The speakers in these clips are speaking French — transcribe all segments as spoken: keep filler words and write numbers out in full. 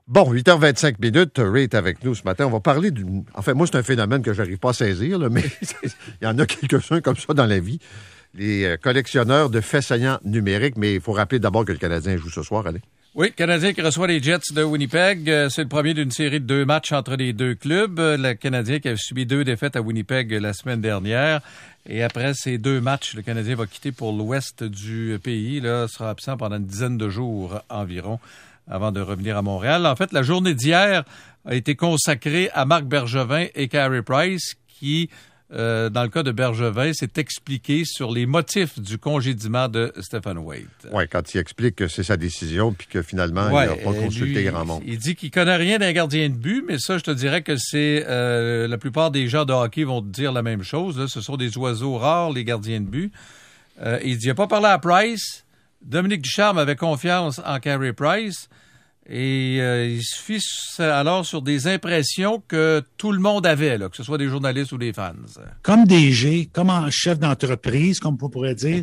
Bon, huit heures vingt-cinq minutes, Ray est avec nous ce matin. On va parler d'une... Enfin, moi, c'est un phénomène que je n'arrive pas à saisir, là, mais il y en a quelques-uns comme ça dans la vie. Les collectionneurs de faits saillants numériques, mais il faut rappeler d'abord que le Canadien joue ce soir, allez. Oui, le Canadien qui reçoit les Jets de Winnipeg. C'est le premier d'une série de deux matchs entre les deux clubs. Le Canadien qui a subi deux défaites à Winnipeg la semaine dernière. Et après ces deux matchs, le Canadien va quitter pour l'ouest du pays. Là, sera absent pendant une dizaine de jours environ avant de revenir à Montréal. En fait, la journée d'hier a été consacrée à Marc Bergevin et Carey Price qui, euh, dans le cas de Bergevin, s'est expliqué sur les motifs du congédiement de Stephen Wade. Oui, quand il explique que c'est sa décision puis que finalement, ouais, il n'a pas consulté grand monde. Il dit qu'il connaît rien d'un gardien de but, mais ça, je te dirais que c'est... Euh, la plupart des gens de hockey vont te dire la même chose. Là. Ce sont des oiseaux rares, les gardiens de but. Euh, il dit, il n'a pas parlé à Price. Dominique Ducharme avait confiance en Carey Price. Et euh, il se fie alors sur des impressions que tout le monde avait, là, que ce soit des journalistes ou des fans. Comme D G, comme en chef d'entreprise, comme on pourrait dire,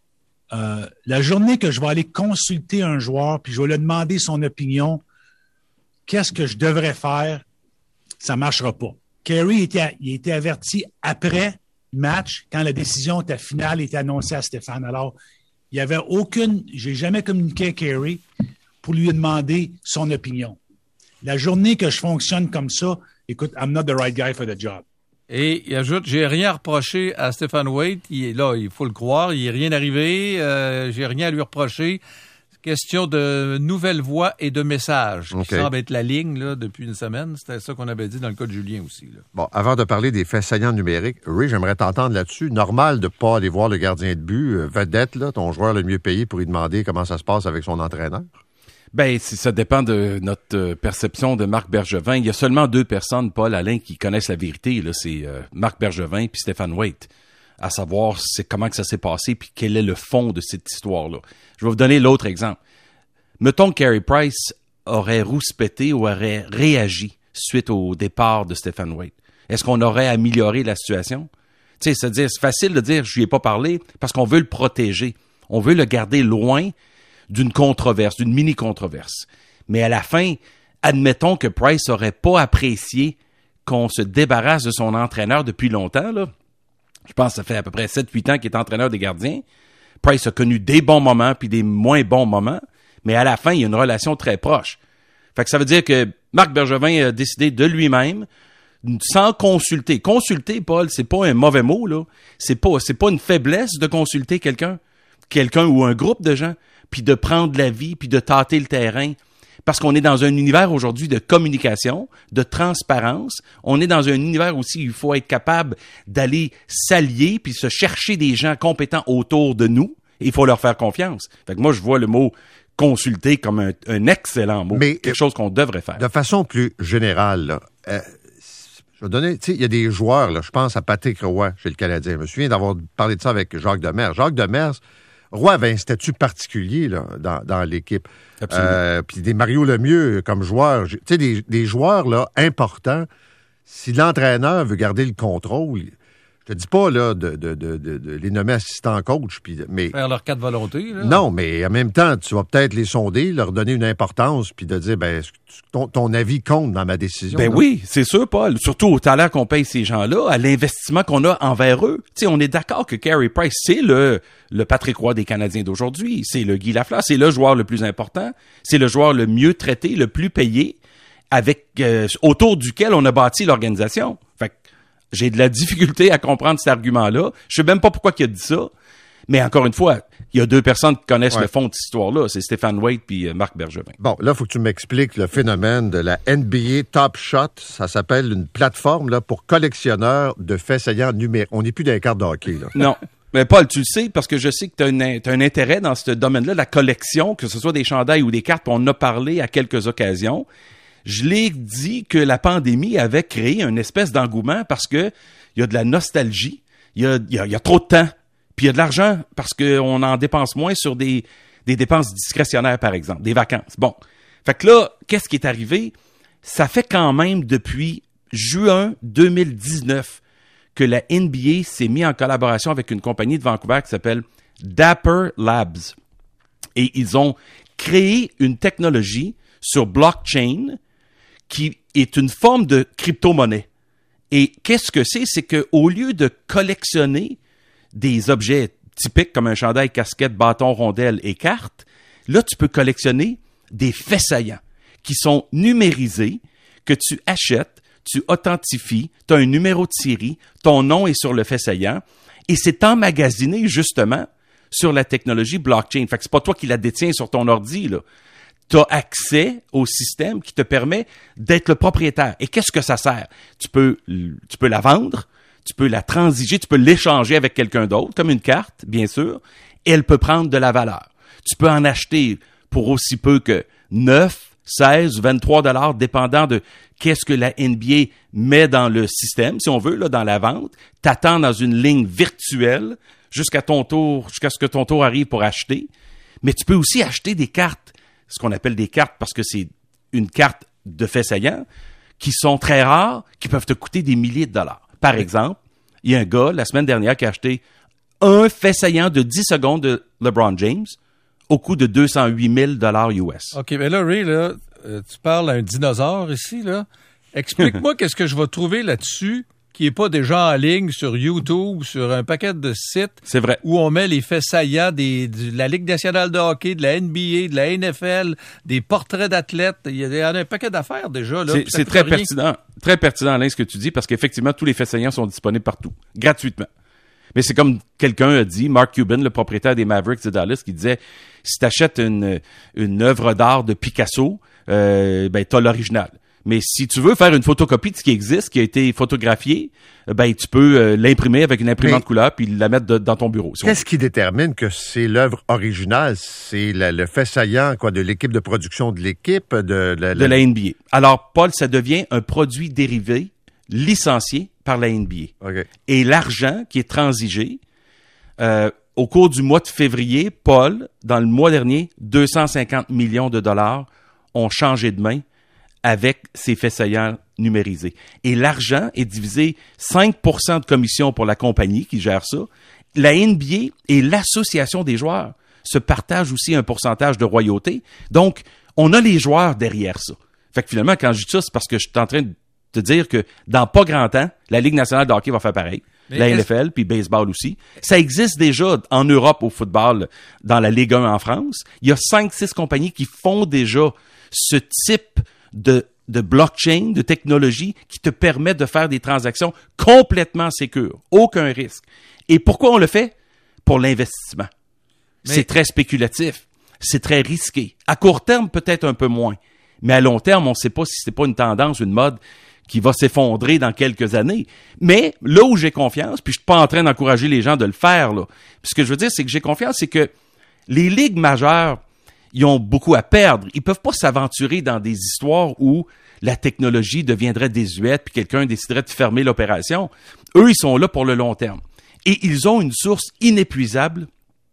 euh, la journée que je vais aller consulter un joueur puis je vais lui demander son opinion, qu'est-ce que je devrais faire, ça ne marchera pas. Carey était, il était averti après le match, quand la décision était finale était annoncée à Stéphane. Alors, il n'y avait aucune... J'ai jamais communiqué à Carey pour lui demander son opinion. La journée que je fonctionne comme ça, écoute, I'm not the right guy for the job. Et il ajoute, j'ai rien reproché à Stephen Wade. Il est là, il faut le croire, il n'est rien arrivé. Euh, j'ai rien à lui reprocher. Question de nouvelles voix et de messages, okay. Qui semble être la ligne là, depuis une semaine. C'était ça qu'on avait dit dans le cas de Julien aussi. Là. Bon, avant de parler des faits saillants numériques, Ray, j'aimerais t'entendre là-dessus. Normal de ne pas aller voir le gardien de but, euh, vedette, là, ton joueur le mieux payé, pour lui demander comment ça se passe avec son entraîneur? Ben, ça dépend de notre perception de Marc Bergevin. Il y a seulement deux personnes, Paul, Alain, qui connaissent la vérité. Là, c'est euh, Marc Bergevin puis Stephen Wade. À savoir c'est comment que ça s'est passé puis quel est le fond de cette histoire-là. Je vais vous donner l'autre exemple. Mettons que Carey Price aurait rouspété ou aurait réagi suite au départ de Stephen Wade. Est-ce qu'on aurait amélioré la situation? Tu sais, c'est-à-dire, c'est facile de dire je lui ai pas parlé parce qu'on veut le protéger. On veut le garder loin d'une controverse, d'une mini-controverse. Mais à la fin, admettons que Price n'aurait pas apprécié qu'on se débarrasse de son entraîneur depuis longtemps, là. Je pense que ça fait à peu près sept huit ans qu'il est entraîneur des gardiens. Price a connu des bons moments puis des moins bons moments, mais à la fin, il y a une relation très proche. Fait que ça veut dire que Marc Bergevin a décidé de lui-même, sans consulter. Consulter, Paul, c'est pas un mauvais mot, là. C'est pas, c'est pas une faiblesse de consulter quelqu'un, quelqu'un ou un groupe de gens, puis de prendre l'avis, puis de tâter le terrain. Parce qu'on est dans un univers aujourd'hui de communication, de transparence. On est dans un univers aussi où il faut être capable d'aller s'allier, puis se chercher des gens compétents autour de nous. Et il faut leur faire confiance. Fait que moi, je vois le mot « consulter » comme un, un excellent mot. Mais quelque chose qu'on devrait faire. De façon plus générale, là, euh, je vais donner, tu sais, il y a des joueurs, là, je pense à Patrick Roy chez le Canadien. Je me souviens d'avoir parlé de ça avec Jacques Demers. Jacques Demers, Roy avait un statut particulier là, dans, dans l'équipe. Euh, puis des Mario Lemieux comme joueur. Tu sais, des, des joueurs là, importants, si l'entraîneur veut garder le contrôle, je te dis pas là, de, de, de, de, de les nommer assistants coach. Puis, mais, faire leur cas de volonté. Là. Non, mais en même temps, tu vas peut-être les sonder, leur donner une importance, puis de dire, ben, ton, ton avis compte dans ma décision. Ben là. Oui, c'est sûr, Paul. Surtout au talent qu'on paye ces gens-là, à l'investissement qu'on a envers eux. Tu sais, on est d'accord que Carey Price, c'est le, le Patrick Roy des Canadiens d'aujourd'hui. C'est le Guy Lafleur. C'est le joueur le plus important. C'est le joueur le mieux traité, le plus payé, avec euh, autour duquel on a bâti l'organisation. Fait que j'ai de la difficulté à comprendre cet argument-là. Je sais même pas pourquoi il a dit ça. Mais encore une fois, il y a deux personnes qui connaissent ouais. le fond de cette histoire-là. C'est Stephen Wade puis euh, Marc Bergevin. Bon, là, il faut que tu m'expliques le phénomène de la N B A Top Shot. Ça s'appelle une plateforme là, pour collectionneurs de faits saillants numériques. On n'est plus dans les cartes de hockey. Là. Non. Mais Paul, tu le sais, parce que je sais que tu as un, t'as un intérêt dans ce domaine-là, la collection, que ce soit des chandails ou des cartes, on en a parlé à quelques occasions. Je l'ai dit que la pandémie avait créé une espèce d'engouement parce que il y a de la nostalgie, il y a, il y a, il y a trop de temps, puis il y a de l'argent parce qu'on en dépense moins sur des, des dépenses discrétionnaires, par exemple, des vacances. Bon. Fait que là, qu'est-ce qui est arrivé? Ça fait quand même depuis juin deux mille dix-neuf que la N B A s'est mise en collaboration avec une compagnie de Vancouver qui s'appelle Dapper Labs. Et ils ont créé une technologie sur blockchain qui est une forme de crypto-monnaie. Et qu'est-ce que c'est? C'est qu'au lieu de collectionner des objets typiques comme un chandail, casquette, bâton, rondelle et carte, là, tu peux collectionner des faits saillants qui sont numérisés, que tu achètes, tu authentifies, tu as un numéro de série, ton nom est sur le fait saillant, et c'est emmagasiné justement sur la technologie blockchain. Fait que c'est pas toi qui la détiens sur ton ordi, là. Tu as accès au système qui te permet d'être le propriétaire. Et qu'est-ce que ça sert? Tu peux, tu peux la vendre, tu peux la transiger, tu peux l'échanger avec quelqu'un d'autre, comme une carte, bien sûr, et elle peut prendre de la valeur. Tu peux en acheter pour aussi peu que neuf, seize, vingt-trois dollars, dépendant de qu'est-ce que la N B A met dans le système, si on veut, là, dans la vente. T'attends dans une ligne virtuelle jusqu'à ton tour, jusqu'à ce que ton tour arrive pour acheter. Mais tu peux aussi acheter des cartes, ce qu'on appelle des cartes parce que c'est une carte de fait saillant, qui sont très rares, qui peuvent te coûter des milliers de dollars. Par exemple, il y a un gars, la semaine dernière, qui a acheté un fait saillant de dix secondes de LeBron James au coût de deux cent huit mille dollars U S. OK, mais là, Ray, là, euh, tu parles à un dinosaure ici, là. Explique-moi qu'est-ce que je vais trouver là-dessus qui n'est pas déjà en ligne sur YouTube, sur un paquet de sites. C'est vrai. Où on met les faits saillants des, de la Ligue nationale de hockey, de la N B A, de la N F L, des portraits d'athlètes. Il y a, il y a un paquet d'affaires déjà. Là, c'est c'est très rien. pertinent, très pertinent, Alain, ce que tu dis, parce qu'effectivement, tous les faits saillants sont disponibles partout, gratuitement. Mais c'est comme quelqu'un a dit, Mark Cuban, le propriétaire des Mavericks de Dallas, qui disait, si tu achètes une, une œuvre d'art de Picasso, euh, ben, tu as l'original. Mais si tu veux faire une photocopie de ce qui existe, qui a été photographié, ben tu peux euh, l'imprimer avec une imprimante couleur puis la mettre de, dans ton bureau. Si qu'est-ce qui détermine que c'est l'œuvre originale? C'est la, le fait saillant quoi, de l'équipe de production de l'équipe? De, la, de la N B A. Alors, Paul, ça devient un produit dérivé licencié par la N B A. Okay. Et l'argent qui est transigé, euh, au cours du mois de février, Paul, dans le mois dernier, deux cent cinquante millions de dollars ont changé de main avec ces faits saillants numérisés. Et l'argent est divisé cinq pour cent de commission pour la compagnie qui gère ça. La N B A et l'association des joueurs se partagent aussi un pourcentage de royauté. Donc, on a les joueurs derrière ça. Fait que finalement, quand je dis ça, c'est parce que je suis en train de te dire que dans pas grand temps, la Ligue nationale de hockey va faire pareil. Mais la N F L, puis baseball aussi. Ça existe déjà en Europe au football, dans la Ligue un en France. Il y a cinq six compagnies qui font déjà ce type de, de blockchain, de technologie qui te permet de faire des transactions complètement sécures. Aucun risque. Et pourquoi on le fait? Pour l'investissement. Mais... c'est très spéculatif. C'est très risqué. À court terme, peut-être un peu moins. Mais à long terme, on ne sait pas si c'est pas une tendance, une mode qui va s'effondrer dans quelques années. Mais là où j'ai confiance, puis je suis pas en train d'encourager les gens de le faire, là. Puis ce que je veux dire, c'est que j'ai confiance, c'est que les ligues majeures, ils ont beaucoup à perdre. Ils peuvent pas s'aventurer dans des histoires où la technologie deviendrait désuète puis quelqu'un déciderait de fermer l'opération. Eux, ils sont là pour le long terme. Et ils ont une source inépuisable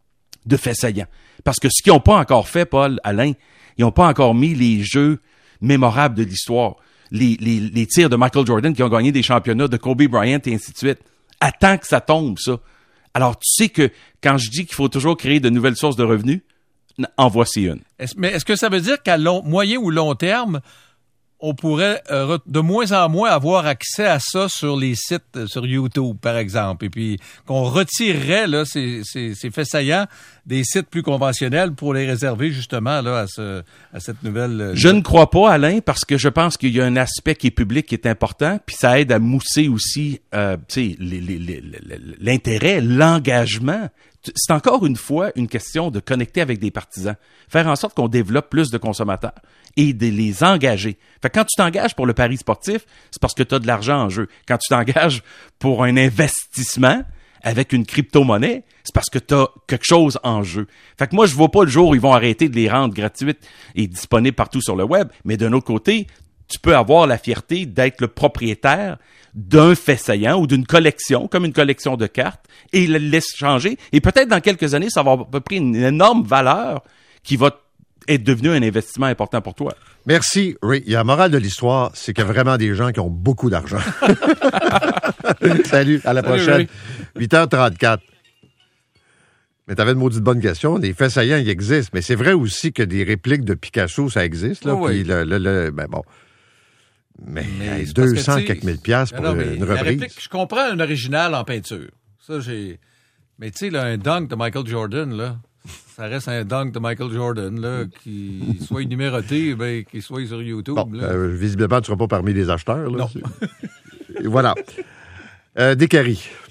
de faits saillants. Parce que ce qu'ils n'ont pas encore fait, Paul, Alain, ils n'ont pas encore mis les jeux mémorables de l'histoire. Les, les, les tirs de Michael Jordan qui ont gagné des championnats, de Kobe Bryant et ainsi de suite. Attends que ça tombe, ça. Alors, tu sais que quand je dis qu'il faut toujours créer de nouvelles sources de revenus, en voici une. Est-ce, mais est-ce que ça veut dire qu'à long, moyen ou long terme, on pourrait euh, de moins en moins avoir accès à ça sur les sites, euh, sur YouTube, par exemple, et puis qu'on retirerait là, ces, ces, ces faits saillants des sites plus conventionnels pour les réserver justement là, à, ce, à cette nouvelle... Euh, je ne crois pas, Alain, parce que je pense qu'il y a un aspect qui est public qui est important, puis ça aide à mousser aussi euh, tu sais, les, les, les, l'intérêt, l'engagement. C'est encore une fois une question de connecter avec des partisans, faire en sorte qu'on développe plus de consommateurs et de les engager. Fait que quand tu t'engages pour le pari sportif, c'est parce que tu as de l'argent en jeu. Quand tu t'engages pour un investissement avec une crypto-monnaie, c'est parce que tu as quelque chose en jeu. Fait que moi, je vois pas le jour où ils vont arrêter de les rendre gratuites et disponibles partout sur le web, mais d'un autre côté, tu peux avoir la fierté d'être le propriétaire d'un fait saillant ou d'une collection, comme une collection de cartes, et le laisse changer. Et peut-être dans quelques années, ça va avoir à peu près une énorme valeur qui va être devenu un investissement important pour toi. Merci, Ray. La morale de l'histoire, c'est qu'il y a vraiment des gens qui ont beaucoup d'argent. Salut, à la Salut, prochaine. Ray. huit heures trente-quatre. Mais tu avais une maudite bonne question. Des faits saillants, ils existent. Mais c'est vrai aussi que des répliques de Picasso, ça existe. Là, oh, puis oui. le, le, le, ben bon. Mais, mais hey, deux cents que, quelques mille piastres pour non, une la reprise. Réplique, je comprends un original en peinture. Ça, j'ai... Mais tu sais, là, un dunk de Michael Jordan, là, ça reste un dunk de Michael Jordan, là, qui soit numéroté, ben, qu'il soit sur YouTube. Bon, là. euh, visiblement, tu ne seras pas parmi les acheteurs. Là, non. voilà. Euh, Décarie.